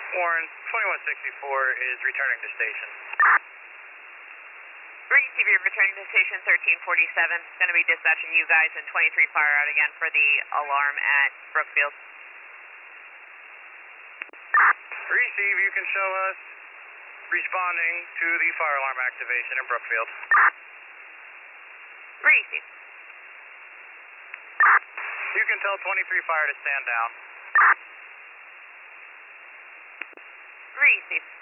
Warren, 2164 is returning to station. Receive, you're returning to station 1347. Going to be dispatching you guys in 23 fire out again for the alarm at Brookfield. Receive, you can show us responding to the fire alarm activation in Brookfield. Receive. You can tell 23 fire to stand down. Receive.